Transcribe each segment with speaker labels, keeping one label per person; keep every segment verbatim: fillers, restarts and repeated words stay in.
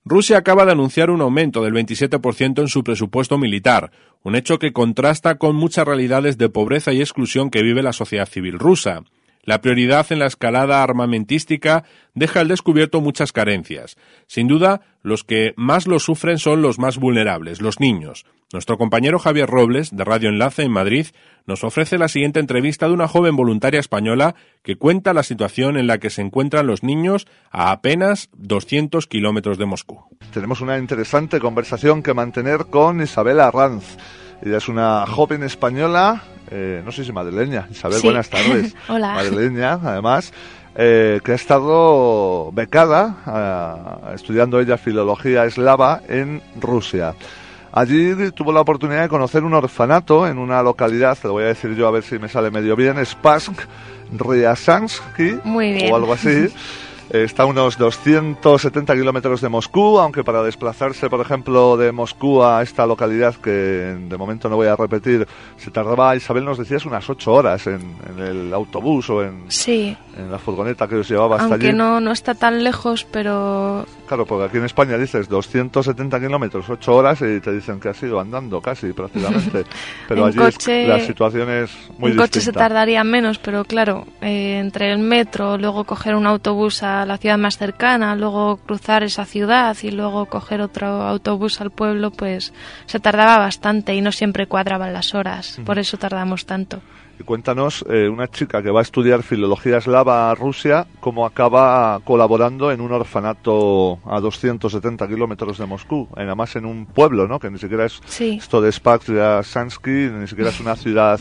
Speaker 1: Rusia acaba de anunciar un aumento del veintisiete por ciento en su presupuesto militar, un hecho que contrasta con muchas realidades de pobreza y exclusión que vive la sociedad civil rusa. La prioridad en la escalada armamentística deja al descubierto muchas carencias. Sin duda, los que más lo sufren son los más vulnerables, los niños. Nuestro compañero Javier Robles, de Radio Enlace en Madrid, nos ofrece la siguiente entrevista de una joven voluntaria española que cuenta la situación en la que se encuentran los niños a apenas doscientos kilómetros de Moscú.
Speaker 2: Tenemos una interesante conversación que mantener con Isabel Arranz. Ella es una joven española, eh, no sé si madrileña. Isabel, sí. Buenas tardes.
Speaker 3: Hola.
Speaker 2: Madrileña, además, eh, que ha estado becada, eh, estudiando ella filología eslava en Rusia. Allí tuvo la oportunidad de conocer un orfanato en una localidad, te lo voy a decir yo a ver si me sale medio bien, Spassk Ryazansky,
Speaker 3: Muy bien.
Speaker 2: O algo así. Está a unos doscientos setenta kilómetros de Moscú, aunque para desplazarse, por ejemplo, de Moscú a esta localidad, que de momento no voy a repetir, se tardaba, Isabel nos decías, unas ocho horas en, en el autobús o en,
Speaker 3: sí.
Speaker 2: en la furgoneta que os llevaba hasta
Speaker 3: aunque
Speaker 2: allí.
Speaker 3: Aunque no, no está tan lejos, pero...
Speaker 2: Claro, porque aquí en España dices doscientos setenta kilómetros, ocho horas, y te dicen que has ido andando casi, prácticamente. Pero allí
Speaker 3: coche,
Speaker 2: es, la situación es muy
Speaker 3: en
Speaker 2: distinta.
Speaker 3: En coche se tardaría menos, pero claro, eh, entre el metro, luego coger un autobús a la ciudad más cercana, luego cruzar esa ciudad y luego coger otro autobús al pueblo, pues se tardaba bastante y no siempre cuadraban las horas. Uh-huh. Por eso tardamos tanto.
Speaker 2: Y cuéntanos, eh, una chica que va a estudiar filología eslava a Rusia, cómo acaba colaborando en un orfanato a doscientos setenta kilómetros de Moscú, además en un pueblo, ¿no? Que ni siquiera es
Speaker 3: sí.
Speaker 2: esto de Spassk Ryazansky, ni siquiera es una ciudad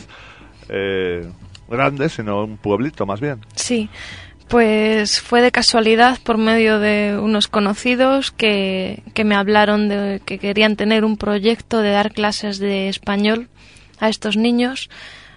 Speaker 2: eh, grande, sino un pueblito más bien.
Speaker 3: Sí. Pues fue de casualidad por medio de unos conocidos que, que me hablaron de que querían tener un proyecto de dar clases de español a estos niños.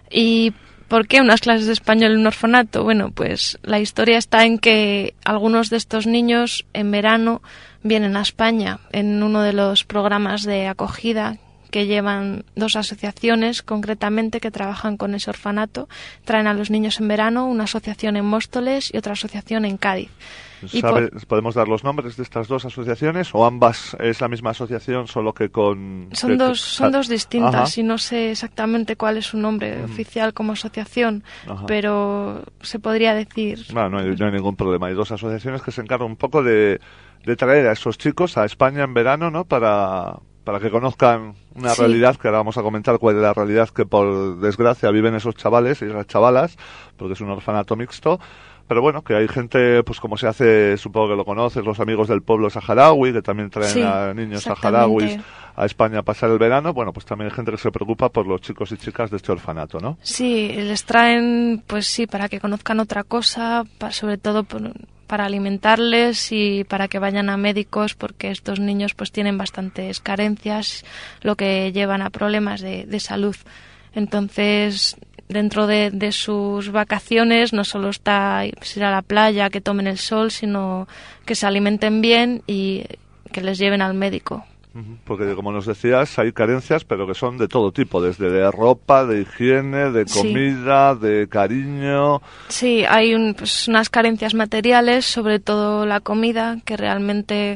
Speaker 3: ¿Y por qué unas clases de español en un orfanato? Bueno, pues la historia está en que algunos de estos niños en verano vienen a España en uno de los programas de acogida que llevan dos asociaciones concretamente que trabajan con ese orfanato. Traen a los niños en verano, una asociación en Móstoles y otra asociación en Cádiz.
Speaker 2: ¿Sabe,
Speaker 3: por...
Speaker 2: ¿Podemos dar los nombres de estas dos asociaciones o ambas es la misma asociación solo que con...?
Speaker 3: Son,
Speaker 2: que,
Speaker 3: dos, son dos distintas.
Speaker 2: Ajá.
Speaker 3: Y no sé exactamente cuál es su nombre mm. oficial como asociación, Ajá. pero se podría decir...
Speaker 2: No, no hay, no hay ningún problema. Hay dos asociaciones que se encargan un poco de, de traer a esos chicos a España en verano, ¿no? Para... para que conozcan una sí. realidad, que ahora vamos a comentar cuál es la realidad que por desgracia viven esos chavales y esas chavalas, porque es un orfanato mixto, pero bueno, que hay gente, pues como se hace, supongo que lo conoces, los amigos del pueblo saharaui, que también traen
Speaker 3: sí,
Speaker 2: a niños saharauis a España a pasar el verano. Bueno, pues también hay gente que se preocupa por los chicos y chicas de este orfanato, ¿no?
Speaker 3: Sí, les traen, pues sí, para que conozcan otra cosa, para, sobre todo por... para alimentarles y para que vayan a médicos, porque estos niños pues tienen bastantes carencias, lo que llevan a problemas de, de salud. Entonces, dentro de, de sus vacaciones no solo está pues, ir a la playa, que tomen el sol, sino que se alimenten bien y que les lleven al médico.
Speaker 2: Porque, como nos decías, hay carencias, pero que son de todo tipo, desde de ropa, de higiene, de comida, sí. de cariño.
Speaker 3: Sí, hay un, pues, unas carencias materiales, sobre todo la comida, que realmente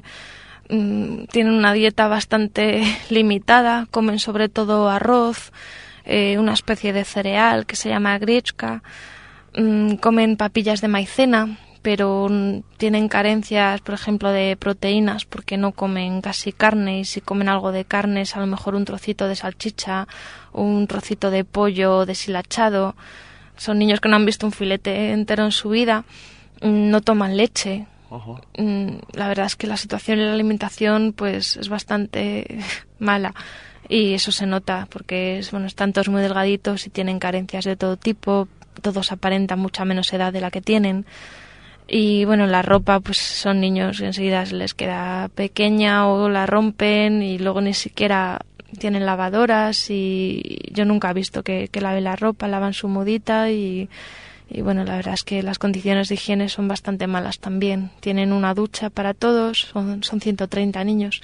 Speaker 3: mmm, tienen una dieta bastante limitada. Comen sobre todo arroz, eh, una especie de cereal que se llama grichka, mmm, comen papillas de maicena, pero tienen carencias, por ejemplo, de proteínas, porque no comen casi carne, y si comen algo de carne es a lo mejor un trocito de salchicha, un trocito de pollo deshilachado. Son niños que no han visto un filete entero en su vida, no toman leche. Uh-huh. La verdad es que la situación en la alimentación pues es bastante mala, y eso se nota porque es, bueno, están todos muy delgaditos y tienen carencias de todo tipo, todos aparentan mucha menos edad de la que tienen. Y bueno, la ropa, pues son niños que enseguida se les queda pequeña o la rompen y luego ni siquiera tienen lavadoras, y yo nunca he visto que, que laven la ropa, lavan su mudita y, y bueno, la verdad es que las condiciones de higiene son bastante malas también. Tienen una ducha para todos, son, son ciento treinta niños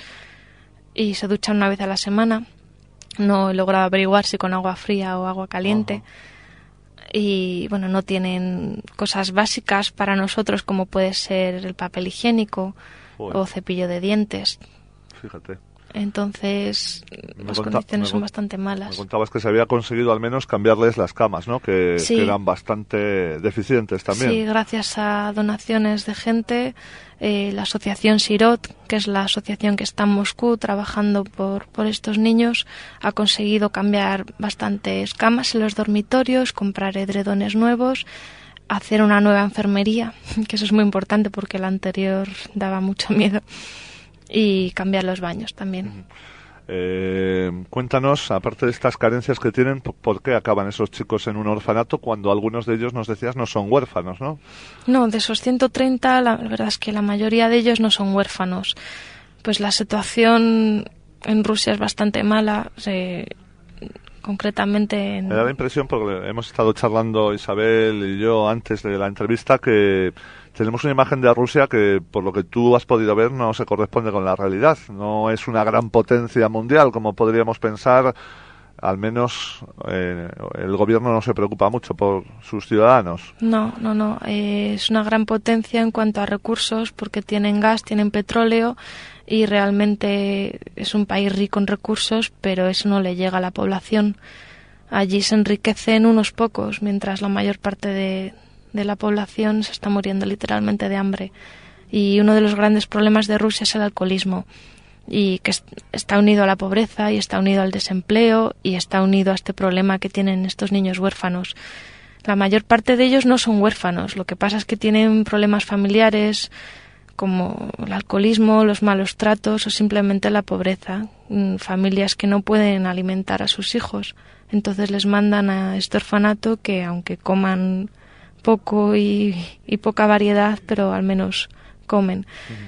Speaker 3: y se duchan una vez a la semana. No he logrado averiguar si con agua fría o agua caliente. Uh-huh. Y bueno, no tienen cosas básicas para nosotros como puede ser el papel higiénico.
Speaker 2: Joder.
Speaker 3: o cepillo de dientes.
Speaker 2: Fíjate.
Speaker 3: Entonces,
Speaker 2: Me
Speaker 3: las
Speaker 2: conta-
Speaker 3: condiciones
Speaker 2: me
Speaker 3: son
Speaker 2: con-
Speaker 3: bastante
Speaker 2: Me
Speaker 3: malas.
Speaker 2: contabas que se había conseguido al menos cambiarles las camas, ¿no? Que,
Speaker 3: Sí.
Speaker 2: que eran bastante deficientes también.
Speaker 3: Sí, gracias a donaciones de gente, eh, la asociación Sirot, que es la asociación que está en Moscú trabajando por, por estos niños, ha conseguido cambiar bastantes camas en los dormitorios, comprar edredones nuevos, hacer una nueva enfermería, que eso es muy importante porque la anterior daba mucho miedo, y cambiar los baños también.
Speaker 2: Eh, cuéntanos, aparte de estas carencias que tienen, p- ¿por qué acaban esos chicos en un orfanato cuando algunos de ellos, nos decías, no son huérfanos, ¿no?
Speaker 3: No, de esos ciento treinta, la verdad es que la mayoría de ellos no son huérfanos. Pues la situación en Rusia es bastante mala, se- concretamente en...
Speaker 2: Me da la impresión, porque hemos estado charlando Isabel y yo antes de la entrevista, que tenemos una imagen de Rusia que, por lo que tú has podido ver, no se corresponde con la realidad. No es una gran potencia mundial, como podríamos pensar. Al menos eh, el gobierno no se preocupa mucho por sus ciudadanos.
Speaker 3: No, no, no. eh, es una gran potencia en cuanto a recursos porque tienen gas, tienen petróleo y realmente es un país rico en recursos, pero eso no le llega a la población. Allí se enriquecen unos pocos, mientras la mayor parte de, de la población se está muriendo literalmente de hambre. Y uno de los grandes problemas de Rusia es el alcoholismo, y que est- está unido a la pobreza y está unido al desempleo y está unido a este problema que tienen estos niños huérfanos. La mayor parte de ellos no son huérfanos, lo que pasa es que tienen problemas familiares como el alcoholismo, los malos tratos o simplemente la pobreza, mm, familias que no pueden alimentar a sus hijos. Entonces les mandan a este orfanato que aunque coman poco y, y poca variedad, pero al menos comen.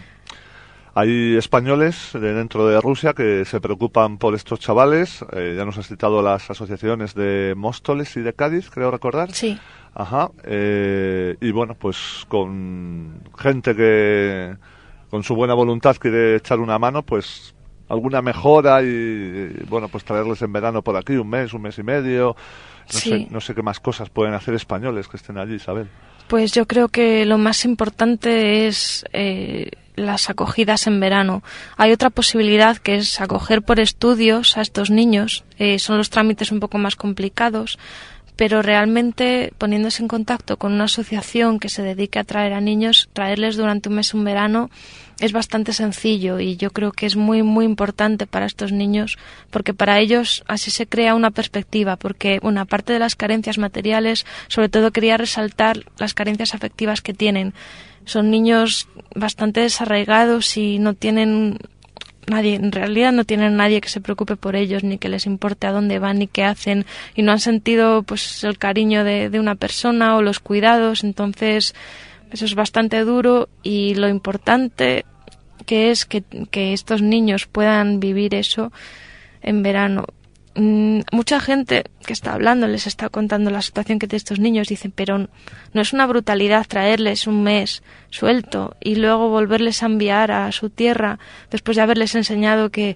Speaker 2: Hay españoles de dentro de Rusia que se preocupan por estos chavales. Eh, ya nos has citado las asociaciones de Móstoles y de Cádiz, creo recordar.
Speaker 3: Sí.
Speaker 2: Ajá. Eh, y bueno, pues con gente que con su buena voluntad quiere echar una mano, pues alguna mejora y, y, bueno, pues traerles en verano por aquí un mes, un mes y medio. No
Speaker 3: Sí.
Speaker 2: sé, no sé qué más cosas pueden hacer españoles que estén allí, Isabel.
Speaker 3: Pues yo creo que lo más importante es eh, las acogidas en verano. Hay otra posibilidad que es acoger por estudios a estos niños. Eh, son los trámites un poco más complicados, pero realmente poniéndose en contacto con una asociación que se dedique a traer a niños, traerles durante un mes un verano es bastante sencillo y yo creo que es muy muy importante para estos niños porque para ellos así se crea una perspectiva, porque una parte de las carencias materiales, sobre todo quería resaltar las carencias afectivas que tienen. Son niños bastante desarraigados y no tienen nadie, en realidad no tienen nadie que se preocupe por ellos, ni que les importe a dónde van ni qué hacen, y no han sentido pues el cariño de, de una persona o los cuidados. Entonces eso es bastante duro y lo importante que es que, que estos niños puedan vivir eso en verano. Mm, mucha gente que está hablando les está contando la situación que tienen estos niños, dicen, pero no es una brutalidad traerles un mes suelto y luego volverles a enviar a su tierra después de haberles enseñado que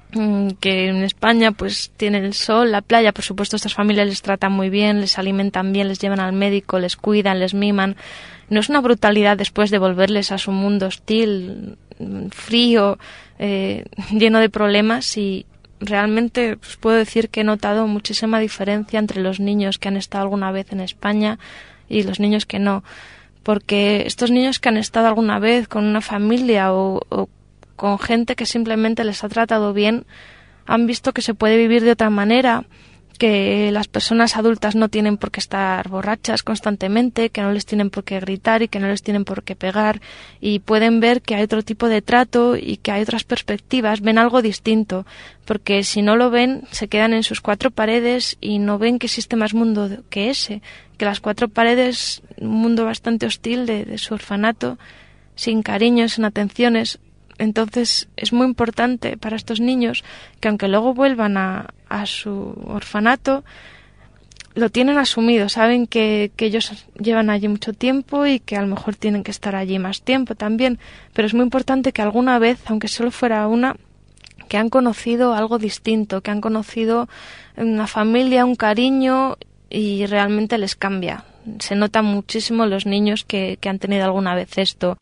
Speaker 3: que en España pues tienen el sol, la playa. Por supuesto, estas familias les tratan muy bien, les alimentan bien, les llevan al médico, les cuidan, les miman. No es una brutalidad después de volverles a su mundo hostil, frío, eh, lleno de problemas. Y realmente pues, puedo decir que he notado muchísima diferencia entre los niños que han estado alguna vez en España y los niños que no, porque estos niños que han estado alguna vez con una familia o, o con gente que simplemente les ha tratado bien, han visto que se puede vivir de otra manera, que las personas adultas no tienen por qué estar borrachas constantemente, que no les tienen por qué gritar y que no les tienen por qué pegar, y pueden ver que hay otro tipo de trato y que hay otras perspectivas, ven algo distinto, porque si no lo ven se quedan en sus cuatro paredes y no ven que existe más mundo que ese, que las cuatro paredes, un mundo bastante hostil de, de su orfanato, sin cariño, sin atenciones. Entonces es muy importante para estos niños que aunque luego vuelvan a, a su orfanato, lo tienen asumido, saben que, que ellos llevan allí mucho tiempo y que a lo mejor tienen que estar allí más tiempo también, pero es muy importante que alguna vez, aunque solo fuera una, que han conocido algo distinto, que han conocido una familia, un cariño y realmente les cambia. Se nota muchísimo los niños que, que han tenido alguna vez esto.